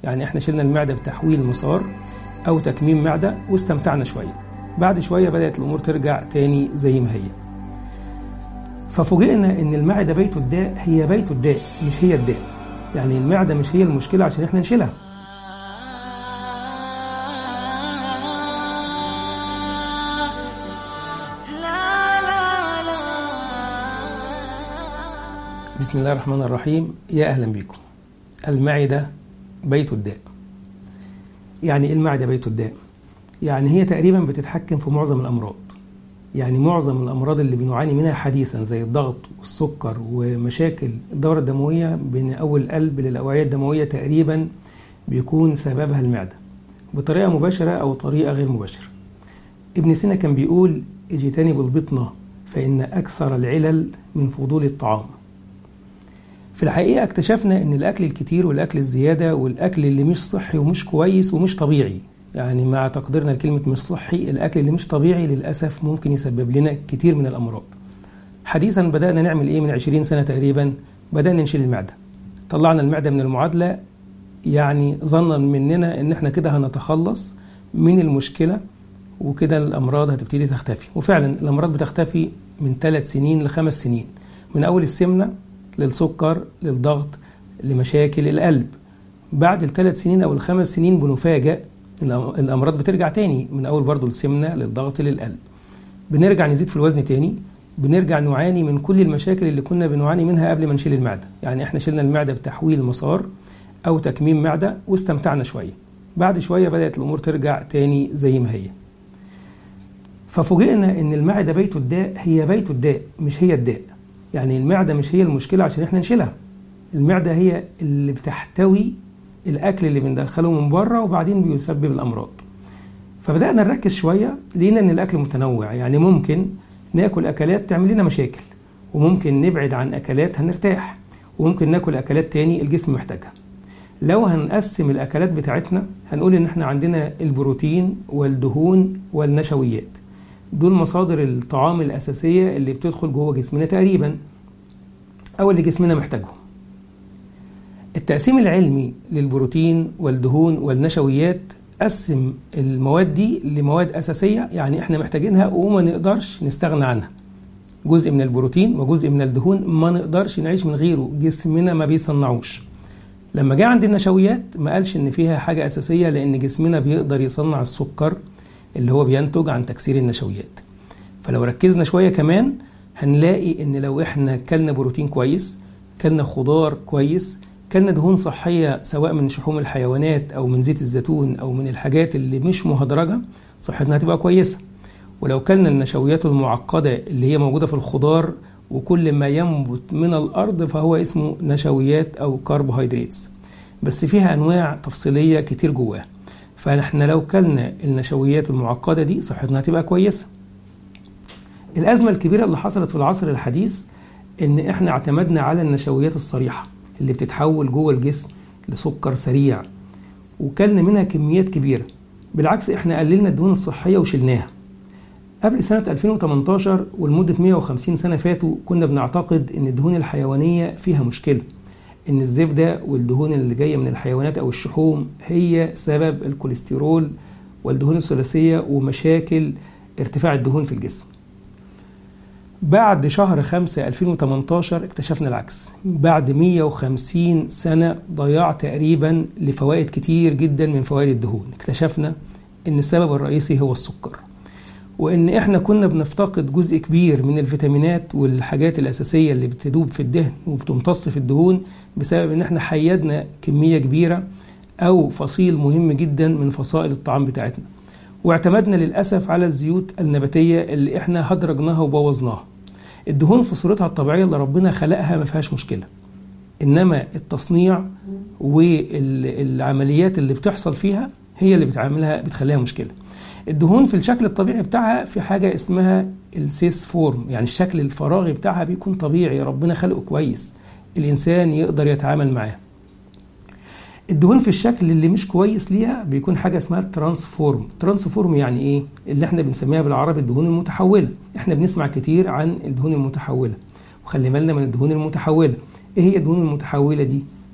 يعني احنا شلنا المعدة بتحويل مسار أو تكميم معدة واستمتعنا شوية. بعد شوية بدأت الأمور ترجع تاني زي ما هي. ففوجئنا إن المعدة بيت الداء هي بيت الداء مش هي الداء. يعني المعدة مش هي المشكلة عشان احنا نشيلها. بسم الله الرحمن الرحيم. يا أهلا بكم. المعدة بيت الداء. يعني إيه المعدة بيت الداء؟ يعني هي تقريبا بتتحكم في معظم الأمراض. يعني معظم الأمراض اللي بنعاني منها حديثا زي الضغط والسكر ومشاكل الدورة الدموية من أول القلب للأوعية الدموية تقريبا بيكون سببها المعدة بطريقة مباشرة أو طريقة غير مباشرة. ابن سينا كان بيقول: اجتنبوا البطنة فإن أكثر العلل من فضول الطعام. في الحقيقة اكتشفنا ان الاكل الكتير والاكل الزيادة والاكل اللي مش صحي ومش كويس ومش طبيعي، يعني مع تقديرنا لكلمة مش صحي، الاكل اللي مش طبيعي للأسف ممكن يسبب لنا كتير من الامراض. حديثا بدأنا نعمل ايه من 20 سنة تقريبا؟ بدأنا نشيل المعدة. طلعنا المعدة من المعادلة، يعني ظنا مننا ان احنا كده هنتخلص من المشكلة وكده الامراض هتبتدي تختفي. وفعلا الامراض بتختفي من 3 سنين ل5 سنين، من اول السمنة للسكر للضغط لمشاكل القلب. بعد ال3 سنين أو ال5 سنين بنفاجأ الأمراض بترجع تاني، من أول برضو السمنة للضغط للقلب. بنرجع نزيد في الوزن تاني، بنرجع نعاني من كل المشاكل اللي كنا بنعاني منها قبل ما نشيل المعدة. يعني احنا شلنا المعدة بتحويل مسار أو تكميم معدة واستمتعنا شوية. بعد شوية بدأت الأمور ترجع تاني زي ما هي. ففوجئنا إن المعدة بيت الداء هي بيت الداء مش هي الداء. يعني المعدة مش هي المشكلة عشان احنا نشيلها. المعدة هي اللي بتحتوي الأكل اللي بندخله من بره وبعدين بيسبب الأمراض. فبدأنا نركز شوية، لقينا إن الأكل متنوع. يعني ممكن ناكل أكلات تعمل لنا مشاكل، وممكن نبعد عن أكلات هنرتاح، وممكن ناكل أكلات تاني الجسم محتاجها. لو هنقسم الأكلات بتاعتنا هنقول إن احنا عندنا البروتين والدهون والنشويات. دول مصادر الطعام الأساسية اللي بتدخل جوه جسمنا تقريبا، أو اللي جسمنا محتاجهم. التقسيم العلمي للبروتين والدهون والنشويات قسم المواد دي لمواد أساسية، يعني احنا محتاجينها وما نقدرش نستغنى عنها. جزء من البروتين وجزء من الدهون ما نقدرش نعيش من غيره، جسمنا ما بيصنعوش. لما جاء عند النشويات ما قالش إن فيها حاجة أساسية، لأن جسمنا بيقدر يصنع السكر اللي هو بينتج عن تكسير النشويات. فلو ركزنا شوية كمان هنلاقي ان لو احنا كلنا بروتين كويس، كلنا خضار كويس، كلنا دهون صحية سواء من شحوم الحيوانات او من زيت الزيتون او من الحاجات اللي مش مهدرجة، صحتنا هتبقى كويسة. ولو كلنا النشويات المعقدة اللي هي موجودة في الخضار وكل ما ينبت من الارض فهو اسمه نشويات او كربوهيدراتس، بس فيها انواع تفصيلية كتير جواها. فاحنا لو كلنا النشويات المعقدة دي صحتنا هتبقى كويسة. الأزمة الكبيرة اللي حصلت في العصر الحديث إن إحنا اعتمدنا على النشويات الصريحة اللي بتتحول جوه الجسم لسكر سريع، وكلنا منها كميات كبيرة. بالعكس إحنا قللنا الدهون الصحية وشلناها. قبل سنة 2018 ولمدة 150 سنة فاتوا كنا بنعتقد إن الدهون الحيوانية فيها مشكلة، إن الزبدة والدهون اللي جاية من الحيوانات أو الشحوم هي سبب الكوليسترول والدهون الثلاثية ومشاكل ارتفاع الدهون في الجسم. بعد شهر 5 2018 اكتشفنا العكس. بعد 150 سنة ضياع تقريبا لفوائد كتير جدا من فوائد الدهون، اكتشفنا ان السبب الرئيسي هو السكر، وان احنا كنا بنفتقد جزء كبير من الفيتامينات والحاجات الأساسية اللي بتدوب في الدهن وبتمتص في الدهون بسبب ان احنا حيدنا كمية كبيرة او فصيل مهم جدا من فصائل الطعام بتاعتنا، واعتمدنا للأسف على الزيوت النباتية اللي احنا هدرجناها وبوظناها. الدهون في صورتها الطبيعية اللي ربنا خلقها ما فيهاش مشكلة، إنما التصنيع والعمليات اللي بتحصل فيها هي اللي بتخليها مشكلة. الدهون في الشكل الطبيعي بتاعها في حاجة اسمها السيس فورم، يعني الشكل الفراغي بتاعها بيكون طبيعي، ربنا خلقه كويس، الإنسان يقدر يتعامل معاه. الدهون في الشكل اللي مش كويس ليها بيكون حاجة اسمها الترانسفورم. الترانسفورم يعني ايه؟ اللي احنا بنسميها بالعربي الدهون المتحولة. احنا بنسمع كتير عن الدهون المتحولة، وخلي بالنا من الدهون المتحولة. ايه هي الدهون المتحولة دي؟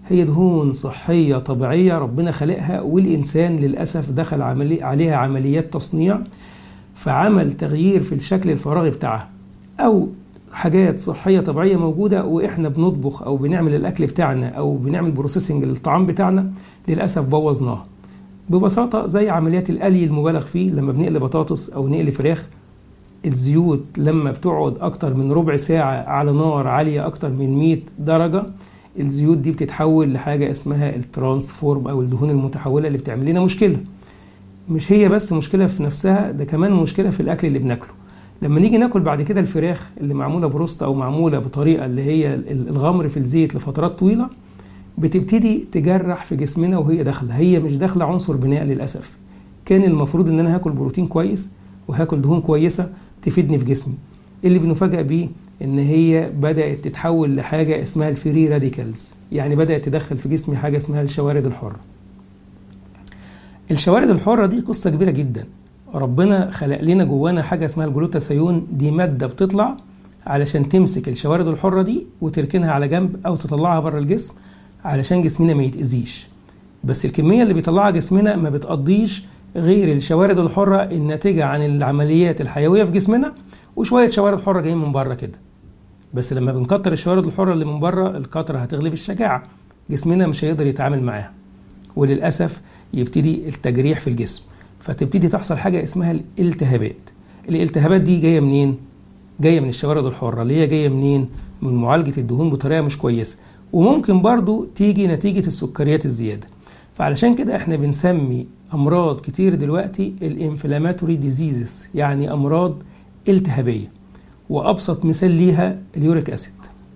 هي دهون صحية طبيعية ربنا خلقها، والإنسان للأسف دخل عليها عمليات تصنيع، فعمل تغيير في الشكل الفراغي بتاعها، أو حاجات صحية طبيعية موجودة وإحنا بنطبخ أو بنعمل الأكل بتاعنا أو بنعمل بروسيسنج للطعام بتاعنا للأسف بوظناها. ببساطة زي عمليات القلي المبالغ فيه، لما بنقلي بطاطس أو نقلي فراخ، الزيوت لما بتقعد أكتر من ربع ساعة على نار عالية أكتر من 100 درجة، الزيوت دي بتتحول لحاجة اسمها الترانسفورم أو الدهون المتحولة اللي بتعمل لنا مشكلة. مش هي بس مشكلة في نفسها، ده كمان مشكلة في الأكل اللي بناكله. لما نيجي ناكل بعد كده الفراخ اللي معمولة بروست أو معمولة بطريقة اللي هي الغمر في الزيت لفترات طويلة، بتبتدي تجرح في جسمنا وهي داخلة، هي مش داخلة عنصر بناء للأسف. كان المفروض ان انا هاكل بروتين كويس وهاكل دهون كويسة تفيدني في جسمي. اللي بنفاجأ بيه ان هي بدأت تتحول لحاجة اسمها الفري راديكالز، يعني بدأت تدخل في جسمي حاجة اسمها الشوارد الحرة. الشوارد الحرة دي قصة كبيرة جدا. ربنا خلق لنا جوانا حاجة اسمها الجلوتاثيون، دي مادة بتطلع علشان تمسك الشوارد الحرة دي وتركنها على جنب او تطلعها بره الجسم علشان جسمنا ما يتأذيش. بس الكمية اللي بيطلعها جسمنا ما بتقضيش غير الشوارد الحرة الناتجة عن العمليات الحيوية في جسمنا، وشوية شوارد حرة جايين من بره كده. بس لما بنكتر الشوارد الحرة اللي من بره، الكترة هتغلب الشجاعة، جسمنا مش هيقدر يتعامل معاها، وللأسف يبتدي التجريح في الجسم، فتبتدي تحصل حاجة اسمها الالتهابات. الالتهابات دي جاية منين؟ جاية من الشوارد الحرة، اللي هي جاية منين؟ من معالجة الدهون بطريقة مش كويسة، وممكن برضو تيجي نتيجة السكريات الزيادة. فعلشان كده احنا بنسمي أمراض كتير دلوقتي الانفلاماتوري ديزيزز، يعني أمراض التهابية، وأبسط مثال ليها اليوريك أسيد.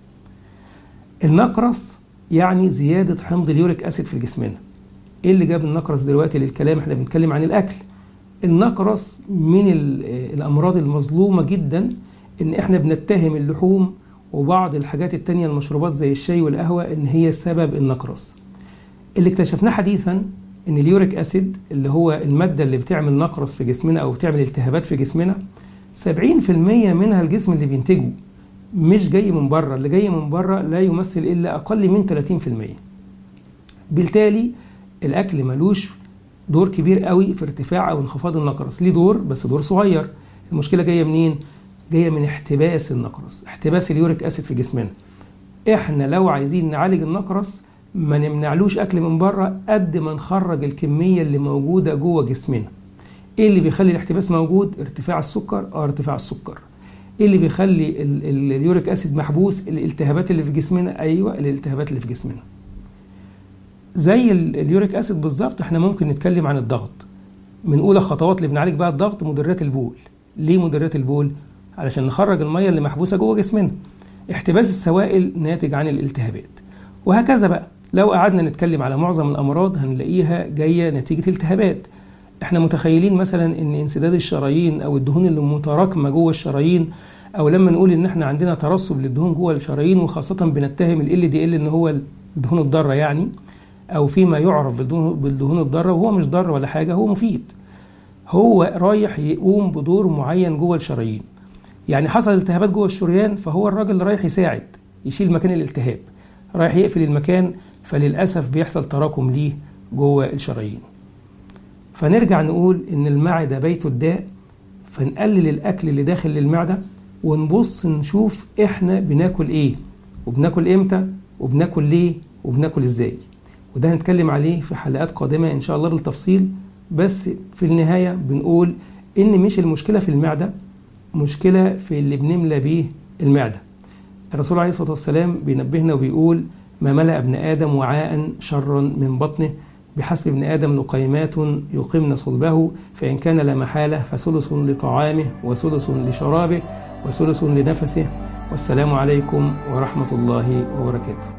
النقرس يعني زيادة حمض اليوريك أسيد في جسمنا. ايه اللي جاب النقرس دلوقتي للكلام؟ احنا بنتكلم عن الأكل. النقرس من الأمراض المظلومة جدا، ان احنا بنتهم اللحوم وبعض الحاجات التانية المشروبات زي الشاي والقهوة ان هي سبب النقرس. اللي اكتشفناه حديثا ان اليوريك اسيد اللي هو المادة اللي بتعمل نقرس في جسمنا او بتعمل التهابات في جسمنا، 70% منها الجسم اللي بينتجه، مش جاي من بره. اللي جاي من بره لا يمثل الا اقل من 30%. بالتالي الاكل ملوش دور كبير قوي في ارتفاع او انخفاض النقرس، ليه دور بس دور صغير. المشكلة جاية منين؟ جاية من احتباس النقرس، احتباس اليوريك اسيد في جسمنا. احنا لو عايزين نعالج النقرس ما نمنعلوش اكل من بره قد ما نخرج الكمية اللي موجودة جوه جسمنا. ايه اللي بيخلي الاحتباس موجود؟ ارتفاع السكر. ارتفاع السكر. ايه اللي بيخلي اليوريك اسيد محبوس؟ الالتهابات اللي في جسمنا. ايوه، الالتهابات اللي في جسمنا. زي اليوريك اسيد بالظبط احنا ممكن نتكلم عن الضغط. من اولى خطوات اللي بنعالج بقى الضغط مدرات البول. ليه مدرات البول؟ علشان نخرج المية اللي محبوسة جوه جسمنا. احتباس السوائل ناتج عن الالتهابات. وهكذا بقى، لو قعدنا نتكلم على معظم الأمراض هنلاقيها جاية نتيجة التهابات. احنا متخيلين مثلا ان انسداد الشرايين او الدهون اللي متراكمة جوه الشرايين، او لما نقول ان احنا عندنا ترسب للدهون جوه الشرايين، وخاصة بنتهم ال LDL ان هو الدهون الضارة يعني، او فيما يعرف بالدهون الضارة، وهو مش ضار ولا حاجة، هو مفيد. هو رايح يقوم بدور معين جوه الشرايين. يعني حصل التهابات جوه الشريان، فهو الراجل اللي رايح يساعد يشيل مكان الالتهاب، رايح يقفل المكان، فللأسف بيحصل تراكم ليه جوه الشرايين. فنرجع نقول ان المعدة بيت الداء، فنقلل الاكل اللي داخل للمعدة، ونبص نشوف احنا بناكل ايه، وبناكل امتى، وبناكل ليه، وبناكل ازاي. وده هنتكلم عليه في حلقات قادمة ان شاء الله بالتفصيل. بس في النهاية بنقول ان مش المشكلة في المعدة، مشكلة في اللي بنملى بيه المعدة. الرسول عليه الصلاة والسلام بينبهنا وبيقول: ما ملأ ابن آدم وعاء شرا من بطنه، بحسب ابن آدم لقيمات يقمن صلبه، فإن كان لا محالة فثلث لطعامه وثلث لشرابه وثلث لنفسه. والسلام عليكم ورحمة الله وبركاته.